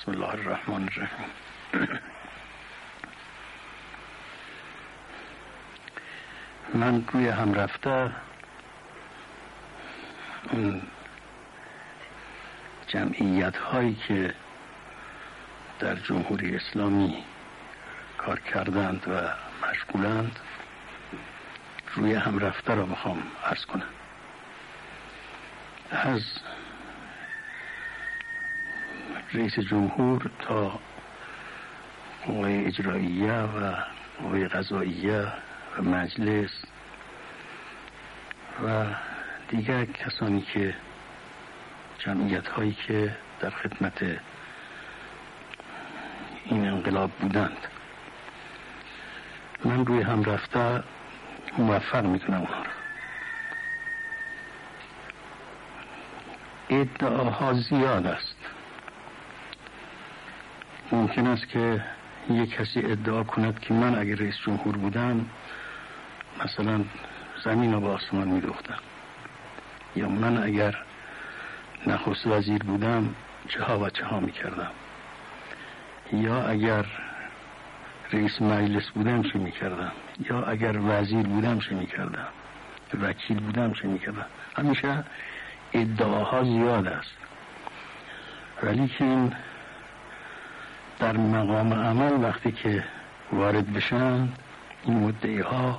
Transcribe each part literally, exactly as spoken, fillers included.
بسم الله الرحمن الرحیم. من روی هم رفته اون جمعیت هایی که در جمهوری اسلامی کار کردند و مشغولند روی هم رفته را میخوام عرض کنم. از رئیس جمهور تا قوه اجرائیه و قوه قضاییه و مجلس و دیگر کسانی که جمعیت هایی که در خدمت این انقلاب بودند، من روی هم رفته موفق میتونم اونها را. ادعاها زیاد است. ممکن است که یک کسی ادعا کند که من اگر رئیس جمهور بودم مثلا زمین را به آسمان می‌دوختم، یا من اگر نخست وزیر بودم چه ها و چه ها می‌کردم، یا اگر رئیس مجلس بودم چه می‌کردم، یا اگر وزیر بودم چه می‌کردم، وکیل بودم چه می‌کردم. همیشه ادعاها زیاد است، ولی که این در مقام عمل وقتی که وارد بشن این مدعی ها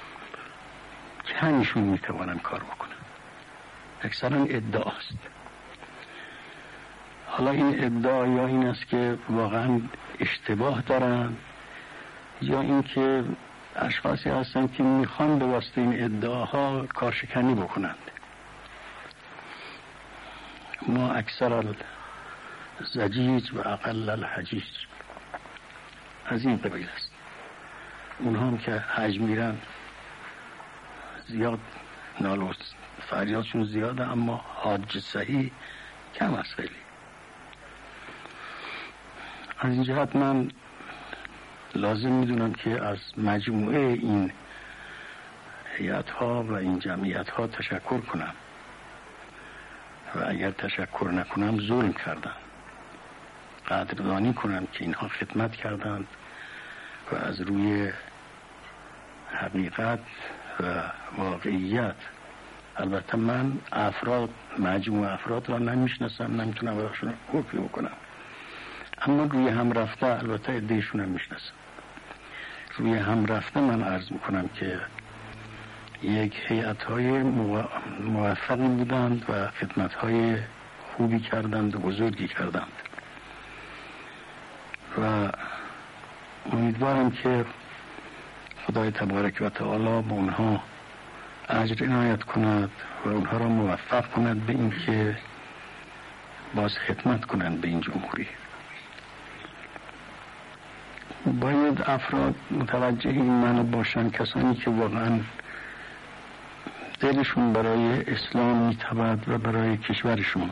کمیشون میتوانن کار بکنن. اکثرا ادعاست. حالا این ادعا یا این است که واقعا اشتباه دارن، یا این که اشخاصی هستن که میخوان به واسطه این ادعاها کارشکنی بکنند. ما اکثر زجیج و اقل الحجیج از این قبیل است. اونها هم که حج میرن زیاد نالو فریادشون زیاده، اما حاج صحیح کم است خیلی. از این جهت من لازم میدونم که از مجموعه این هیئت ها و این جمعیت ها تشکر کنم و اگر تشکر نکنم ظلم کردم. قدردانی کنم که اینها خدمت کردند و از روی حقیقت و واقعیت. البته من افراد مجموع افراد را نمیشناسم، نمیتونم براشون حکم بکنم، اما روی هم رفته البته عده‌شون هم میشناسم. روی هم رفته من عرض میکنم که یک هیئت های موفقی بودند و خدمت های خوبی کردند و بزرگی کردند و امیدوارم که خدای تبارک و تعالی به اونها اجر عنایت کند و اونها را موفق کند به این که باز خدمت کنند به این جمهوری. باید افراد متوجه این معنی باشند، کسانی که واقعا دلشون برای اسلام میتابد و برای کشورشون،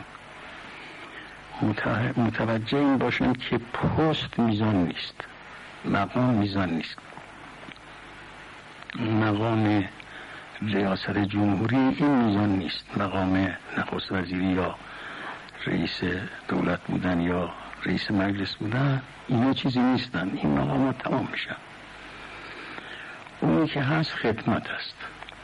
متوجه این باشن که پست میزان نیست، مقام میزان نیست. مقام ریاست جمهوری این میزان نیست، مقام نخست وزیری یا رئیس دولت بودن یا رئیس مجلس بودن اینا چیزی نیستن. این مقامات تمام میشن. اونی که هست خدمت است.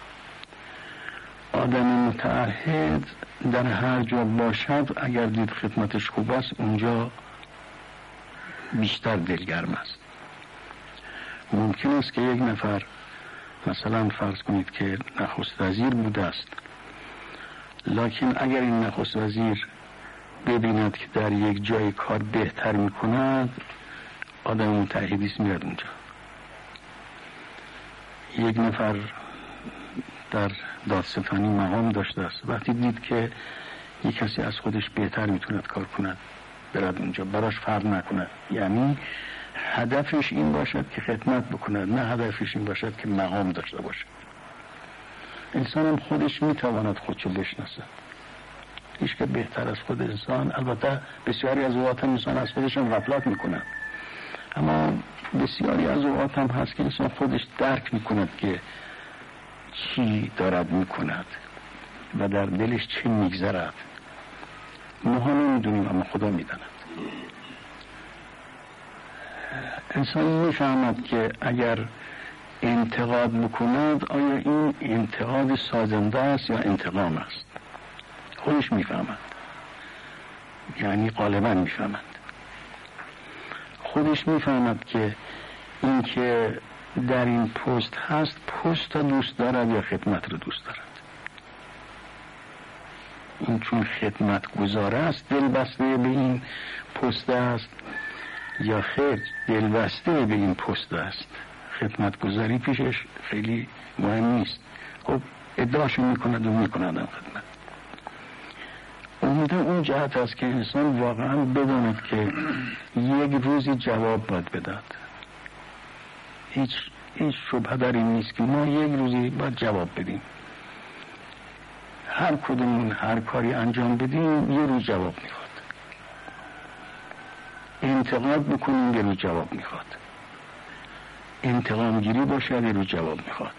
آدم متعهد در هر جا باشد اگر دید خدمتش خوب است اونجا بیشتر دلگرم است. ممکن است که یک نفر مثلا فرض کنید که نخست وزیر بوده است، لکن اگر این نخست وزیر ببیند که در یک جای کار بهتر میکند آدم متعهدیست میاد اونجا. یک نفر در دادستانی مقام داشته است، وقتی دید که یک کسی از خودش بهتر میتوند کار کند برد اونجا، براش فرق نکند. یعنی هدفش این باشد که خدمت بکند، نه هدفش این باشد که مقام داشته باشد. انسان هم خودش میتواند خودشو بشناسه. هیچ که بهتر از خود انسان، البته بسیاری از اوقات هم انسان از خودشون غفلت میکنند، اما بسیاری از اوقات هم هست که انسان خودش درک میکند که چی دارد میکند و در دلش چی میگذرد. ما ها نمیدونیم اما خدا میداند. انسان میفهمد که اگر انتقاد بکند آیا این انتقاد سازنده است یا انتقام است. خودش میفهمد، یعنی غالبا میفهمد. خودش میفهمد که این که در این پست هست پست را دوست دارد یا خدمت را دوست دارد. این چون خدمت گزاره است دل بسته به این پست است یا خیر دل بسته به این پست است. خدمت گذاری پیشش خیلی مهم نیست. خب ادعاشو میکند و میکند هم خدمت. امیده اون جهت است که انسان واقعا بداند که یک روزی جواب باید بداد. هیچ هیچ شبهه در این نیست که ما یک روزی باید جواب بدیم. هر کدومون هر کاری انجام بدیم یه روز جواب میخواد. انتقاد بکنیم یه روز جواب میخواد. انتقام گیری باشه یه روز جواب میخواد.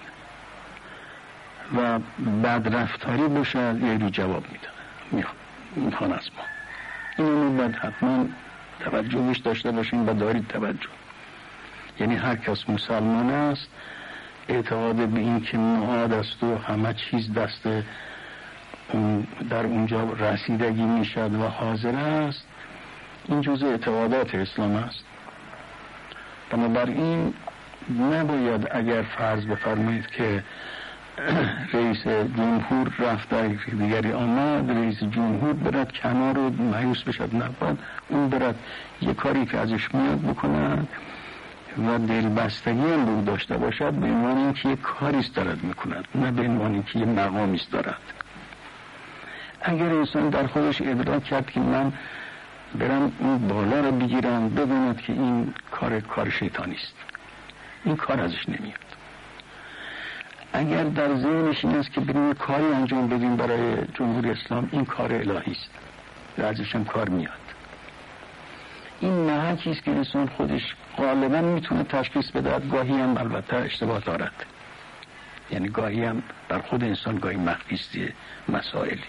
و بدرفتاری باشه یه روز جواب میده. میخواد میخوان از ما. اینو باید حتما توجهش داشته باشیم و دارید توجه. یعنی هر کس مسلمان است اعتقاد به این که معاد است و همه چیز دست اون در اونجا رسیدگی میشد و حاضر است، این جزء اعتقادات اسلام است. بنابراین نباید اگر فرض بفرمایید که رئیس جمهور رفت در دیگری آمد رئیس جمهور برد کنار و مایوس بشد، نباید اون برد یه کاری که ازش میاد بکنند و دلبستگی هم رو داشته باشد به عنوان اینکه یه کاریست دارد میکند، نه به عنوان اینکه یه مقامیست دارد. اگر انسان در خودش ادراک کرد که من برم اون بالا رو بگیرم، بداند که این کار کار شیطانی است، این کار ازش نمیاد. اگر در ذهنش این است که بریم کاری انجام بدیم برای جمهوری اسلام، این کار الهی است و ازش هم کار میاد. این محکی است که انسان خودش غالبا میتونه تشخیص بده، گاهی هم البته اشتباه دارد، یعنی گاهی هم در خود انسان گاهی مخفی است مسائلی.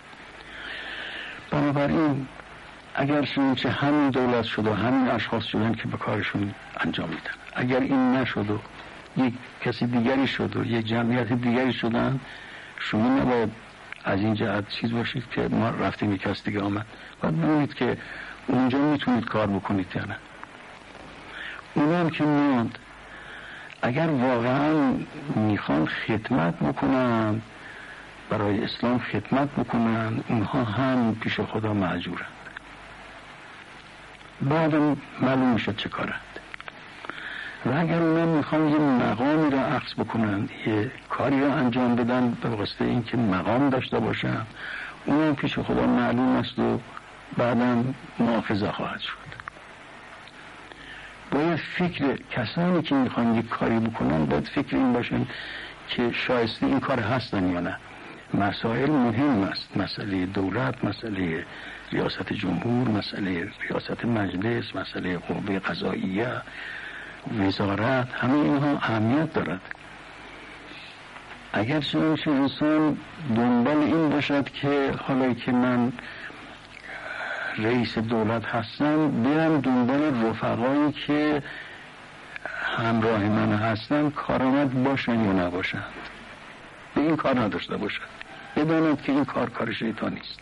بنابراین اگر چه همین دولت شد و همین اشخاص شدن که به کارشون انجام میدن، اگر این نشد و یک کسی دیگری شد و یک جمعیت دیگری شدن، شما نباید از این جهت چیز باشید که ما رفتیم یک کس دیگه آمد. باید ببینید که اونجا میتونید کار بکنید یا نه. اونم که میاد اگر واقعا میخوان خدمت بکنن، برای اسلام خدمت بکنن، اونها هم پیش خدا معذورند. بعدم معلوم میشه چه کارند. و اگر اونا میخوان یه مقامی را اخذ بکنن، یه کاری را انجام بدن به واسطه اینکه مقام داشته باشن، اونم پیش خدا معلوم است و بعدم مؤاخذه خواهد شد. باید فکر کسانی که میخوان یک کاری بکنن باید فکر این باشن که شایسته این کار هستن یا نه. مسائل مهم است، مسئله دولت، مسئله ریاست جمهور، مسئله ریاست مجلس، مسئله قوه قضاییه، وزارت، همه اینها اهمیت دارد. اگر چنانچه انسان دنبال این باشد که حالا که من رئیس دولت هستم برم دنبال رفقایی که همراه من هستن کارآمد باشن یا نباشن، به این کار نداشته باشد، بداند که این کار کار شیطانی است.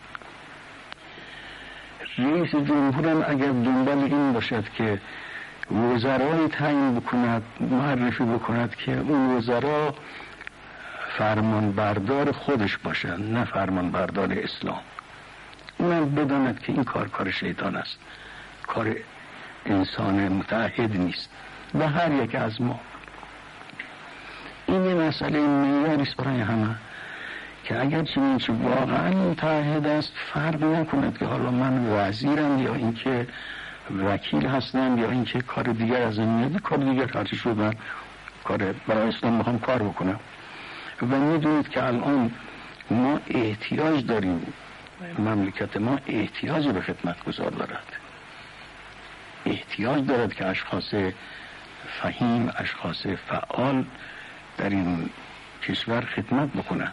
رئیس جمهورم اگر دنبال این باشد که وزرای تعیین بکند، معرفی بکند که اون وزرا فرمان بردار خودش باشند نه فرمان بردار اسلام، اونم بداند که این کار کار شیطان است، کار انسان متعهد نیست. و هر یک از ما این یه مسئله معیاری است برای همه که اگر چنینچه واقعا متعهد است فرق نکند که حالا من وزیرم یا اینکه وکیل هستم یا اینکه کار دیگر از این میاد، کار دیگر هرچی شدن کار برای اسلام میخوام کار بکنم. و میدونید که الان ما احتیاج داریم، مملکت ما احتیاج به خدمت گزار دارد، احتیاج دارد که اشخاص فهیم، اشخاص فعال در این کشور خدمت بکنند.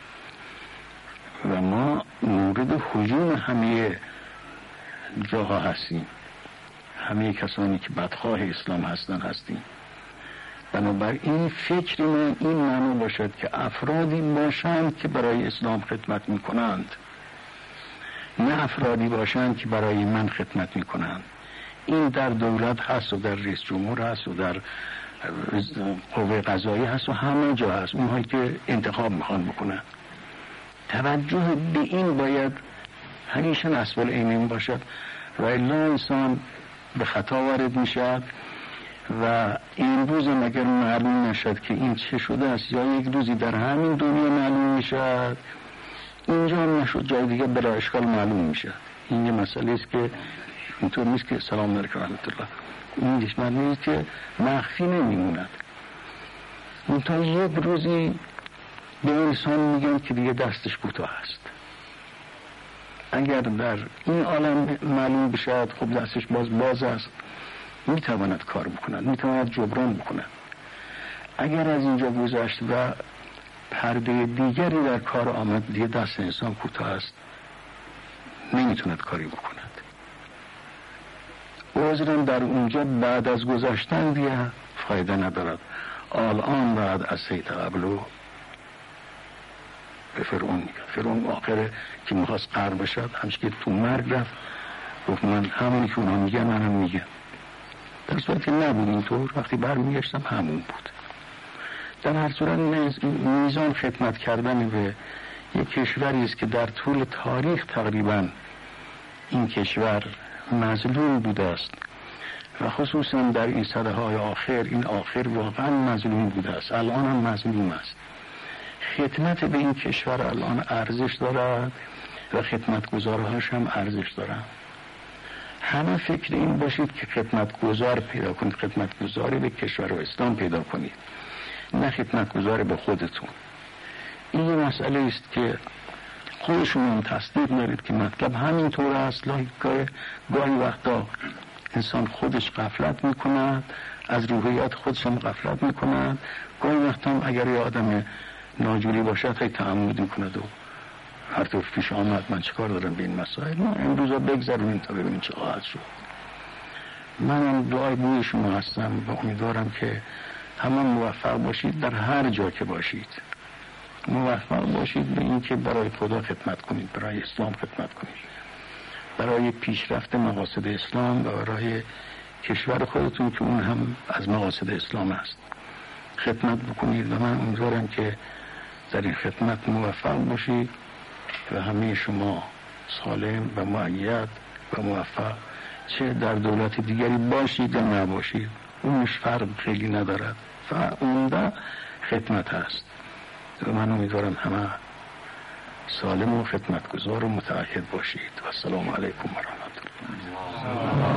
و ما مورد هجوم همه جاها هستیم، همه کسانی که بدخواه اسلام هستن هستیم. بنابراین فکر من این معنی باشد که افرادی باشند که برای اسلام خدمت میکنند، نه افرادی باشند که برای من خدمت میکنند. این در دولت هست و در رئیس جمهور هست و در قوه قضایی هست و همه جا هست، اونهایی که انتخاب میخوان بکنن. توجه به این باید همیشه نسبال ایمین باشد و الا انسان به خطا وارد میشد و این روز مگر معلوم نشد که این چه شده است یا یک روزی در همین دنیا معلوم میشد، اینجا هم نشد جای دیگه بلا اشکال معلوم میشه. این یه مسئله است که اینطور نیست که سلام علیکم رحمت الله، این دشمن نیست که مخفی نمیموند. اون تا یک روزی به انسان میگن که دیگه دستش کوتاه است. اگر در این عالم معلوم بشد خب دستش باز باز است، میتواند کار بکند، میتواند جبران بکند. اگر از اینجا گذشت و پرده دیگری در کار آمد، دیگه دست انسان کوتاه است، نمیتوند کاری بکند. عذرم در اونجا بعد از گذشتن دیگه فایده ندارد. الان بعد از سید قبلو به فرعون میگه، فرعون آخره که میخواست قهر بشد، همش که تو مرگ رفت گفت من همونی که اونا میگن منم میگم، در صورتی نبود اینطور. وقتی برمیگشتم همون بود. در هر صورت میزان خدمت کردن به یک کشوری است که در طول تاریخ تقریبا این کشور مظلوم بوده است و خصوصا در این سده های آخر، این آخر واقعا مظلوم بوده است، الان هم مظلوم است. خدمت به این کشور الان ارزش دارد و خدمتگزارهاش هم ارزش دارند. همه فکر این باشید که خدمتگزار پیدا کنید، خدمتگزاری به کشور و اسلام پیدا کنید، نه خدمتگزار به خودتون. این یه مسئله است که خودشون هم تصدیق دارید که مطلب همین طور است. گاهی وقتا انسان خودش غفلت میکند، از روحیات خودش هم غفلت میکند. گاهی وقتا هم اگر یه آدم ناجوری باشد هی تعمد میکند و هر طور پیش آمد من چه کار دارم به این مسائل، ما امروز ها بگذاریم تا ببینیم چه خواهد شد. من هم دعای بوی شما هستم و امیدوارم که همه موفق باشید، در هر جا که باشید موفق باشید به این که برای خدا خدمت کنید، برای اسلام خدمت کنید، برای پیشرفت مقاصد اسلام و برای کشور خودتون که اون هم از مقاصد اسلام است خدمت بکنید. و من امیدوارم که در این خدمت موفق باشید و همه شما سالم و مؤید و موفق، چه در دولت دیگری باشید یا نباشید، اونش فرق خیلی ندارد، فعلا خدمت هست. و من امیدوارم همه سالم و خدمتگزار و متعهد باشید. و السلام علیکم و رحمت الله.